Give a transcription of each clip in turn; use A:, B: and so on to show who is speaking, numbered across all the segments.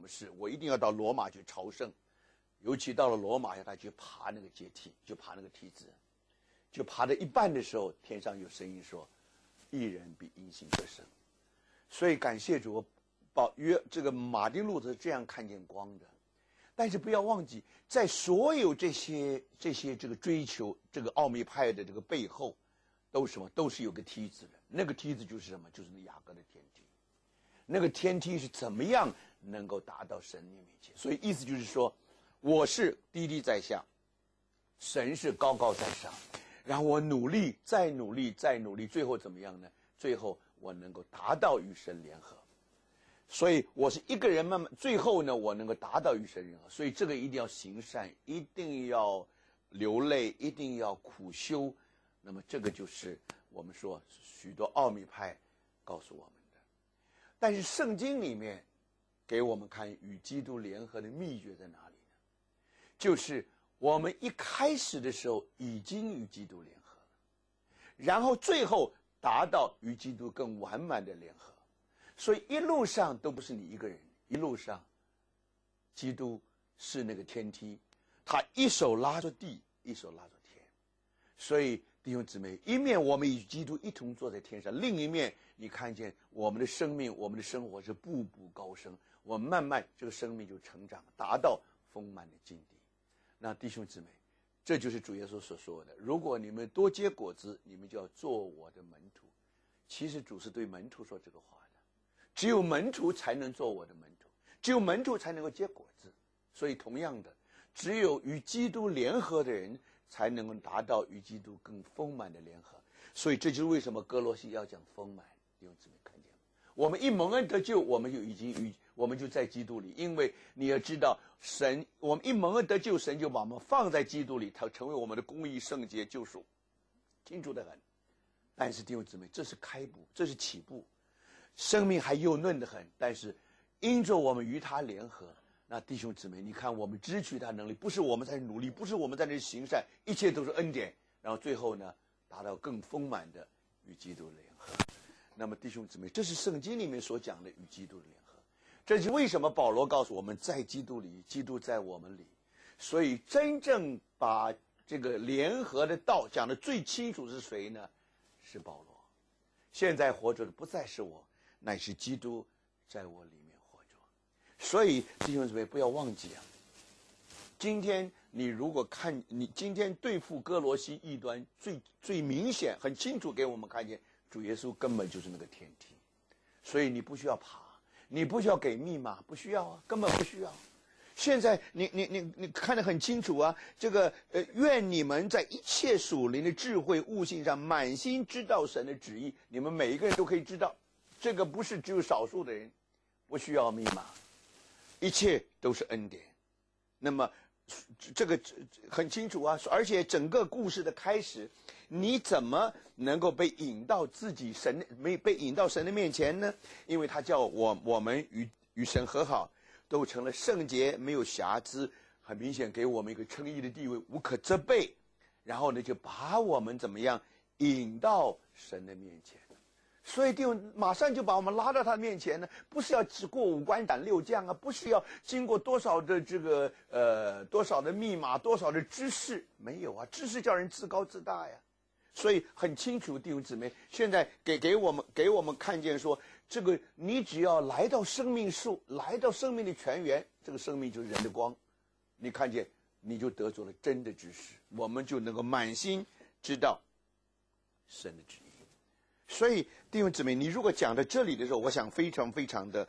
A: 么事？我一定要到罗马去朝圣，尤其到了罗马，要他去爬那个阶梯，就爬那个梯子，就爬到一半的时候，天上有声音说：“一人比殷勤得胜。”所以感谢主，这个马丁路德这样看见光的。但是不要忘记，在所有这些这个追求这个奥秘派的这个背后，都是什么？都是有个梯子的。那个梯子就是什么？就是那雅各的天梯。那个天梯是怎么样能够达到神的面前？所以意思就是说，我是低低在下，神是高高在上，然后我努力，再努力，再努力，最后怎么样呢？最后我能够达到与神联合。所以我是一个人慢慢，最后呢，我能够达到与神联合。所以这个一定要行善，一定要流泪，一定要苦修。那么这个就是我们说许多奥秘派告诉我们的。但是圣经里面给我们看与基督联合的秘诀在哪里呢？就是我们一开始的时候已经与基督联合了，然后最后达到与基督更完满的联合。所以一路上都不是你一个人，一路上基督是那个天梯，他一手拉着地，一手拉着天。所以弟兄姊妹，一面我们与基督一同坐在天上，另一面你看见我们的生命，我们的生活是步步高升，我们慢慢这个生命就成长，达到丰满的境地。那弟兄姊妹，这就是主耶稣所说的，如果你们多结果子，你们就要做我的门徒。其实主是对门徒说这个话的，只有门徒才能做我的门徒，只有门徒才能够结果子。所以同样的，只有与基督联合的人才能够达到与基督更丰满的联合。所以这就是为什么哥罗西要讲丰满。弟兄姊妹看见吗？我们一蒙恩得救，我们就在基督里。因为你要知道，神，我们一蒙恩得救，神就把我们放在基督里，他成为我们的公义、圣洁、救赎，清楚得很。但是弟兄姊妹，这是开步，这是起步，生命还幼嫩得很。但是因着我们与他联合，那弟兄姊妹，你看我们支取他能力，不是我们在努力，不是我们在那行善，一切都是恩典。然后最后呢，达到更丰满的与基督联合。那么弟兄姊妹，这是圣经里面所讲的与基督的联合。这是为什么保罗告诉我们，在基督里，基督在我们里。所以真正把这个联合的道讲得最清楚是谁呢？是保罗。现在活着的不再是我，乃是基督在我里面活着。所以弟兄姊妹，不要忘记啊，今天你如果看，你今天对付哥罗西异端最明显、很清楚给我们看见，主耶稣根本就是那个天梯。所以你不需要爬，你不需要给密码，不需要啊，根本不需要。现在你看得很清楚啊，这个愿你们在一切属灵的智慧悟性上满心知道神的旨意，你们每一个人都可以知道，这个不是只有少数的人，不需要密码，一切都是恩典。那么这个很清楚啊，而且整个故事的开始，你怎么能够被引到被引到神的面前呢？因为他叫我们与神和好，都成了圣洁，没有瑕疵，很明显给我们一个称义的地位，无可责备。然后呢，就把我们怎么样引到神的面前。所以弟兄马上就把我们拉到他面前呢，不是要只过五关斩六将啊，不是要经过多少的这个多少的密码，多少的知识，没有啊，知识叫人自高自大呀。所以很清楚，弟兄姊妹，现在给我们看见说，这个你只要来到生命树，来到生命的泉源，这个生命就是人的光，你看见你就得着了真的知识，我们就能够满心知道神的旨意。所以弟兄姊妹，你如果讲到这里的时候，我想非常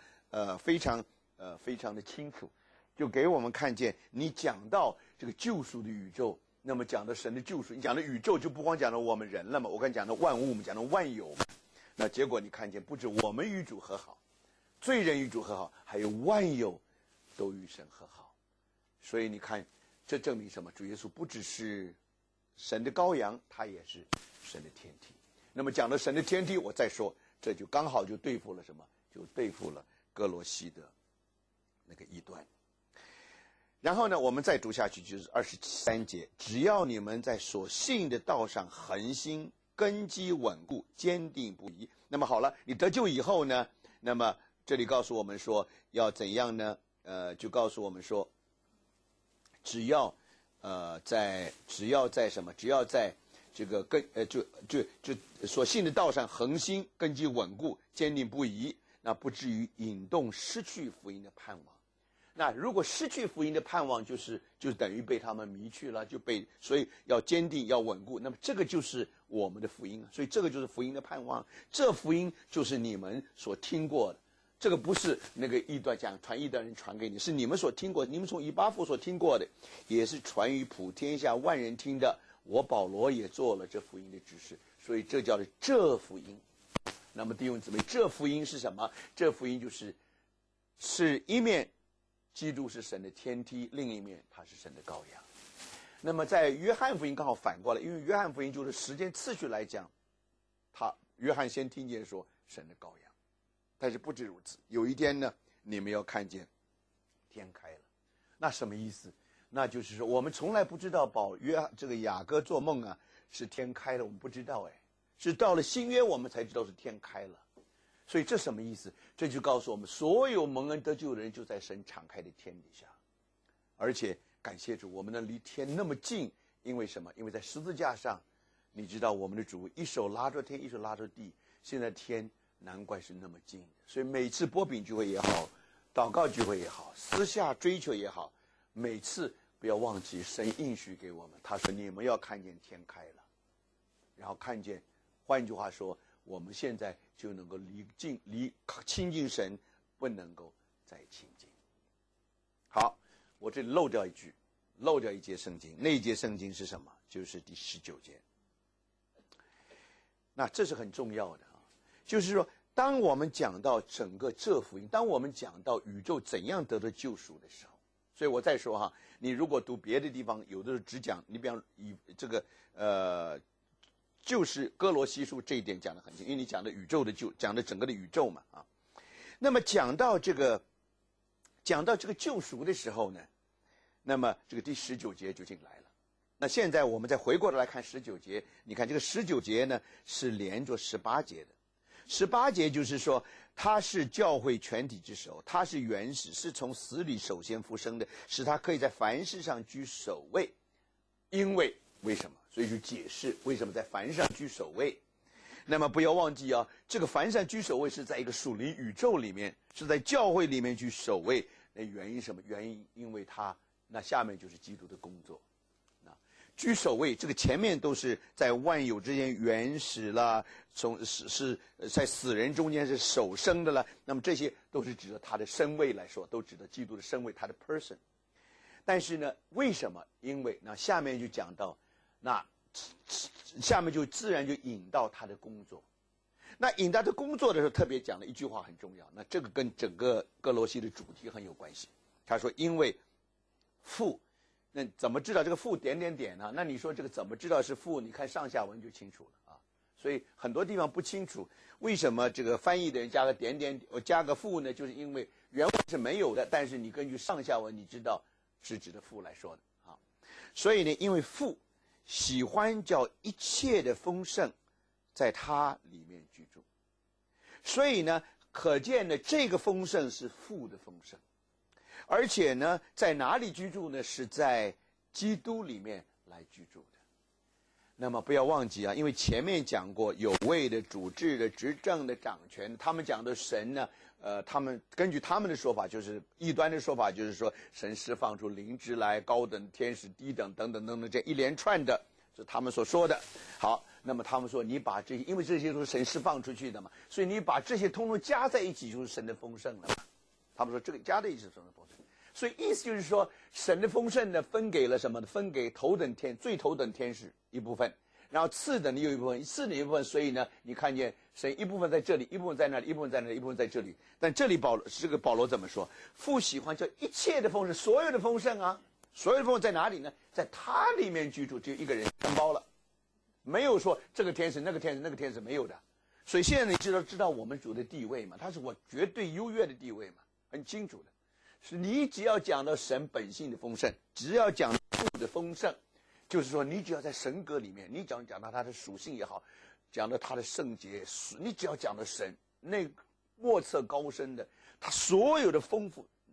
A: 的清楚，就给我们看见你讲到这个救赎的宇宙。那么讲的神的救赎，你讲的宇宙就不光讲到我们人了嘛，我刚讲的万物，我们讲的万有嘛。那结果你看见，不止我们与主和好，罪人与主和好，还有万有都与神和好。所以你看，这证明什么？主耶稣不只是神的羔羊，他也是神的天梯。那么讲到神的天梯，我再说，这就刚好就对付了什么？就对付了哥罗西的那个异端。然后呢，我们再读下去，就是23节，只要你们在所信的道上恒心，根基稳固，坚定不移。那么好了，你得救以后呢，那么这里告诉我们说要怎样呢？ 就告诉我们说，只要在这个所信的道上恒心，根基稳固，坚定不移，那不至于引动失去福音的盼望。那如果失去福音的盼望，就等于被他们迷去了，所以要坚定，要稳固。那么这个就是我们的福音，所以这个就是福音的盼望。这福音就是你们所听过的，这个不是那个异端传异端人传给你，是你们所听过，你们从以巴弗所听过的，也是传于普天下万人听的。我保罗也做了这福音的指示，所以这叫做这福音。那么弟兄姊妹，这福音是什么？这福音是一面基督是神的天梯，另一面他是神的羔羊。那么在约翰福音刚好反过来，因为约翰福音就是时间次序来讲，约翰先听见说神的羔羊，但是不止如此，有一天呢，你们要看见天开了。那什么意思？那就是说我们从来不知道这个雅各做梦啊是天开了，我们不知道，是到了新约我们才知道是天开了。所以这什么意思？这就告诉我们，所有蒙恩得救的人就在神敞开的天底下。而且感谢主，我们能离天那么近，因为什么？因为在十字架上，你知道我们的主一手拉着天，一手拉着地，现在天难怪是那么近的。所以每次波饼聚会也好，祷告聚会也好，私下追求也好，每次不要忘记神应许给我们，他说你们要看见天开了，然后看见，换句话说，我们现在就能够亲近神，不能够再亲近。好，我这里漏掉一节圣经，那一节圣经是什么？就是第19节。那这是很重要的啊，就是说，当我们讲到整个这福音，当我们讲到宇宙怎样得到救赎的时候，所以我再说哈，你如果读别的地方，有的时候只讲，你比方以这个就是哥罗西书这一点讲得很清，因为你讲的宇宙的讲的整个的宇宙嘛啊。那么讲到这个救赎的时候呢，那么这个第19节就进来了。那现在我们再回过头来看19节，你看这个19节呢是连着18节的。18节就是说，他是教会全体之首，他是原始，是从死里首先复生的，使他可以在凡事上居首位。因为为什么？所以就解释为什么在凡上居首位。那么不要忘记啊，这个凡上居首位是在一个属灵宇宙里面，是在教会里面居首位。那原因什么？原因因为那下面就是基督的工作。居首位，这个前面都是在万有之间原始了，是在死人中间是首生的了。那么这些都是指的他的身位来说，都指的基督的身位，他的 person。但是呢，为什么？因为那下面就讲到，那下面就自然就引到他的工作。那引到他工作的时候，特别讲了一句话很重要。那这个跟整个哥罗西的主题很有关系。他说，因为父。那怎么知道这个父点点点呢？那你说这个怎么知道是父？你看上下文就清楚了啊。所以很多地方不清楚，为什么这个翻译的人加个点点，加个父呢？就是因为原文是没有的，但是你根据上下文，你知道是指的父来说的啊。所以呢，因为父喜欢叫一切的丰盛在他里面居住，所以呢，可见呢，这个丰盛是父的丰盛。而且呢，在哪里居住呢？是在基督里面来居住的。那么不要忘记啊，因为前面讲过有位的、主治的、执政的、掌权，他们讲的神呢，他们根据他们的说法，就是异端的说法，就是说神释放出灵芝来，高等天使、低等等等等等，这一连串的，是他们所说的。好，那么他们说你把这些，因为这些都是神释放出去的嘛，所以你把这些通通加在一起，就是神的丰盛了嘛。他们说这个加在一起是神的丰盛。所以意思就是说，神的丰盛呢，分给了什么呢？分给最头等天使一部分，然后次等的又一部分，次等一部分。所以呢，你看见神一部分在这里，一部分在那里，一部分在那里，一部分在这里。但这里保罗怎么说？父喜欢叫一切的丰盛，所有的丰盛啊，所有的丰盛在哪里呢？在他里面居住，只有一个人承包了，没有说这个天使、那个天使、那个天使没有的。所以现在你知道我们主的地位嘛？他是我绝对优越的地位嘛，很清楚的。是你只要讲到神本性的丰盛，只要讲父的丰盛，就是说你只要在神格里面，你讲到他的属性也好，讲到他的圣洁，你只要讲到神那莫测高深的，他所有的丰富，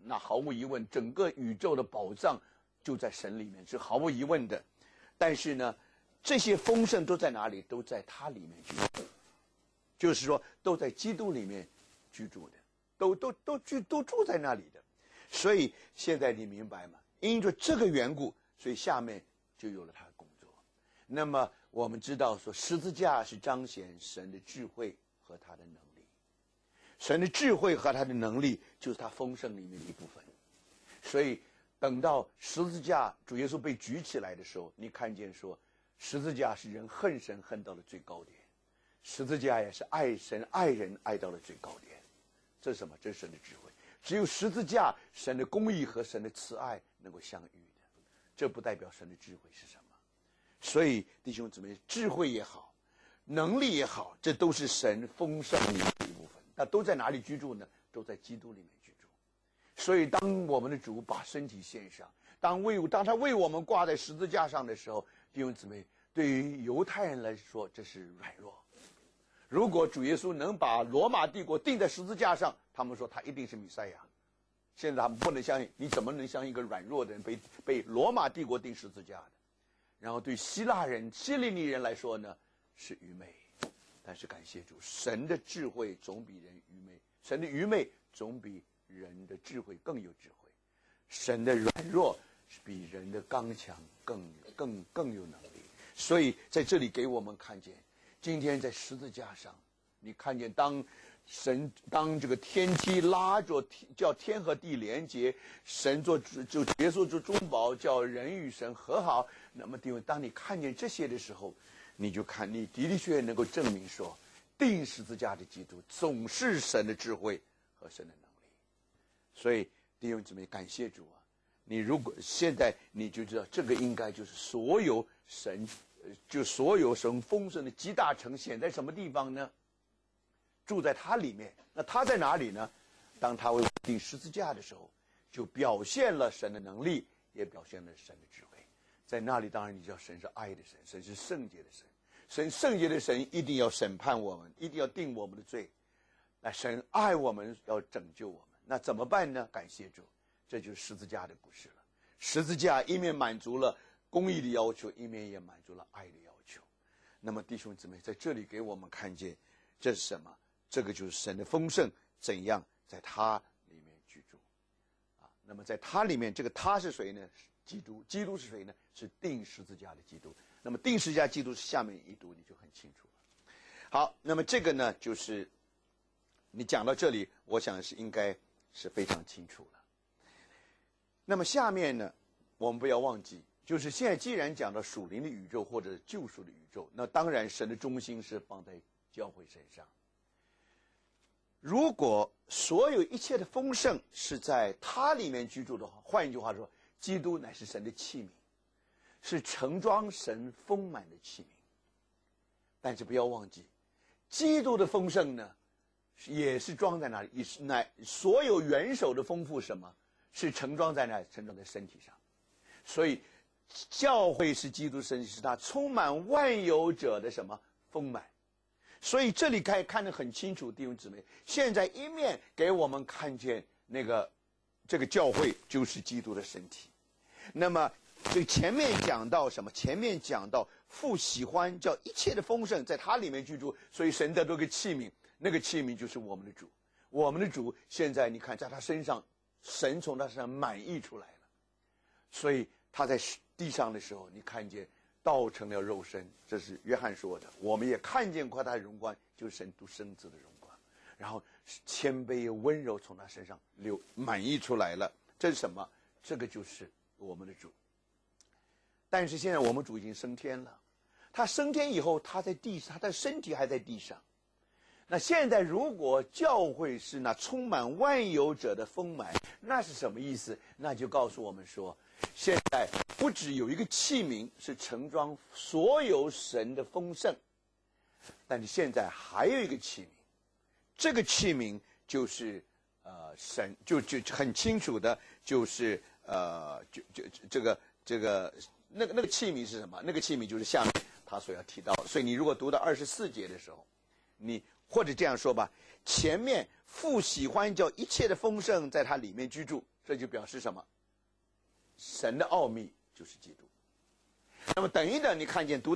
A: 那毫无疑问，整个宇宙的宝藏就在神里面，是毫无疑问的。但是呢，这些丰盛都在哪里？都在他里面居住，就是说都在基督里面居住的，都住在那里的。所以现在你明白吗？因着这个缘故，所以下面就有了他的工作。那么我们知道说，十字架是彰显神的智慧和他的能力。神的智慧和他的能力就是他丰盛里面的一部分。所以等到十字架主耶稣被举起来的时候，你看见说，十字架是人恨神恨到了最高点，十字架也是爱神爱人爱到了最高点。这是什么？这是神的智慧。只有十字架，神的公义和神的慈爱能够相遇的，这不代表神的智慧是什么。所以弟兄姊妹，智慧也好，能力也好，这都是神丰盛里面的一部分。那都在哪里居住呢？都在基督里面居住。所以当我们的主把身体献上，当他为我们挂在十字架上的时候，弟兄姊妹，对于犹太人来说，这是软弱。如果主耶稣能把罗马帝国钉在十字架上，他们说他一定是弥赛亚。现在他们不能相信，你怎么能像一个软弱的人被罗马帝国钉十字架的？然后对希腊人、希利尼人来说呢，是愚昧。但是感谢主，神的智慧总比人愚昧，神的愚昧总比人的智慧更有智慧，神的软弱是比人的刚强更有能力。所以在这里给我们看见，今天在十字架上，你看见当这个天梯拉着叫天和地连接，神就耶稣做中保，叫人与神和好。那么当你看见这些的时候，你就看你的确能够证明说，钉十字架的基督总是神的智慧和神的能力。所以弟兄姊妹，感谢主啊！你如果现在你就知道，这个应该就是所有神丰盛的极大成显在什么地方呢？住在他里面。那他在哪里呢？当他为我钉十字架的时候，就表现了神的能力，也表现了神的智慧。在那里，当然你知道神是爱的神，神是圣洁的神，神圣洁的神一定要审判我们，一定要定我们的罪。那神爱我们，要拯救我们，那怎么办呢？感谢主，这就是十字架的故事了。十字架一面满足了公义的要求，一面也满足了爱的要求。那么弟兄姊妹，在这里给我们看见这是什么？这个就是神的丰盛怎样在他里面居住啊。那么在他里面，这个他是谁呢？基督。基督是谁呢？是钉十字架的基督。那么钉十字架基督是下面一读你就很清楚了。好，那么这个呢，就是你讲到这里，我想是应该是非常清楚了。那么下面呢，我们不要忘记，就是现在既然讲到属灵的宇宙或者救赎的宇宙，那当然神的中心是放在教会身上。如果所有一切的丰盛是在他里面居住的话，换一句话说，基督乃是神的器皿，是盛装神丰满的器皿。但是不要忘记，基督的丰盛呢，也是装在哪里？也是所有元首的丰富什么？是盛装在哪里？盛装在身体上。所以教会是基督身体，是他充满万有者的什么丰满。所以这里可以看得很清楚，弟兄姊妹，现在一面给我们看见这个教会就是基督的身体。那么这前面讲到什么？前面讲到父喜欢叫一切的丰盛在他里面居住，所以神得到个器皿，那个器皿就是我们的主。我们的主现在你看，在他身上，神从他身上满溢出来了。所以他在地上的时候，你看见道成了肉身，这是约翰说的。我们也看见过他的荣光，就是神独生子的荣光。然后谦卑温柔从他身上满溢出来了。这是什么？这个就是我们的主。但是现在我们主已经升天了，他升天以后，他在地上，他的身体还在地上。那现在如果教会是那充满万有者的丰满，那是什么意思？那就告诉我们说，现在不只有一个器皿是盛装所有神的丰盛，但是现在还有一个器皿，这个器皿就是神就很清楚的，就是那个器皿是什么？那个器皿就是下面他所要提到的。所以你如果读到24节的时候，你或者这样说吧，前面父喜欢叫一切的丰盛在他里面居住， 这就表示什么？神的奥秘就是基督。那么等一等，你看见读